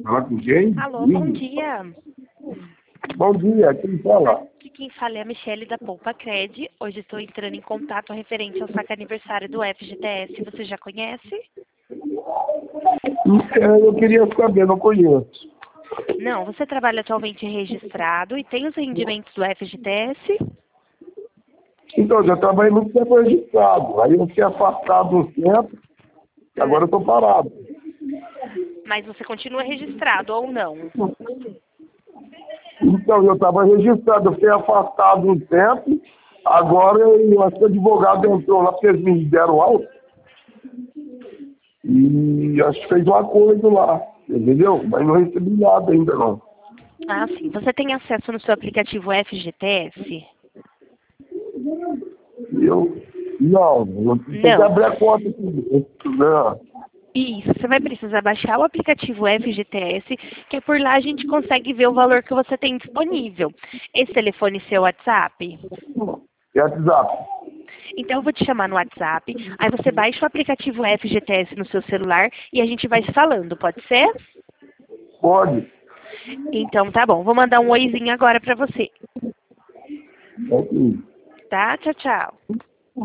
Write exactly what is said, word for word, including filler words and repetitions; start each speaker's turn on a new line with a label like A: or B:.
A: Falar com quem?
B: Alô, bom dia.
A: Bom dia, quem fala?
B: Aqui quem fala é a Michele da Poupa Cred. Hoje estou entrando em contato referente ao saque aniversário do F G T S. Você já conhece?
A: É, eu queria saber, não conheço.
B: Não, você trabalha atualmente registrado e tem os rendimentos do F G T S?
A: Então, já trabalhei muito tempo registrado. Aí eu fiquei afastado um tempo, e agora eu estou parado.
B: Mas você continua registrado ou não?
A: Então, eu estava registrado, eu fiquei afastado um tempo, agora eu acho que o advogado entrou lá, porque eles me deram alta. E acho que fez um acordo lá, entendeu? Mas não recebi nada ainda não.
B: Ah, sim. Você tem acesso no seu aplicativo F G T S?
A: Eu, não, eu tenho que
B: Não.
A: abrir a conta aqui. Não.
B: Isso, você vai precisar baixar o aplicativo F G T S, que por lá a gente consegue ver o valor que você tem disponível. Esse telefone é seu WhatsApp?
A: É WhatsApp.
B: Então eu vou te chamar no WhatsApp, aí você baixa o aplicativo F G T S no seu celular e a gente vai se falando, pode ser?
A: Pode.
B: Então tá bom, vou mandar um oizinho agora pra você.
A: Ok.
B: Tá? Tchau, tchau.